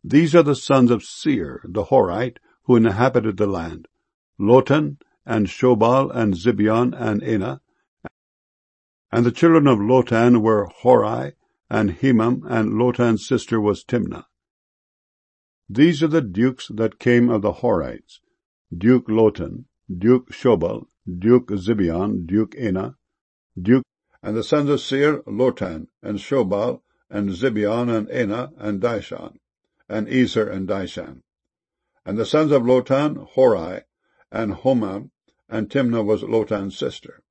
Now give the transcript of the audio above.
These are the sons of Seir the Horite, who inhabited the land, Lotan, and Shobal, and Zibeon, and Anah. And the children of Lotan were Hori, and Hemam, and Lotan's sister was Timnah. These are the dukes that came of the Horites, Duke Lotan, Duke Shobal, Duke Zibeon, Duke Anah, Duke. And the sons of Seir, Lotan, and Shobal, and Zibeon, and Anah, and Dishon, and Ezer, and Dishan. And the sons of Lotan, Hori, and Homam, and Timnah was Lotan's sister.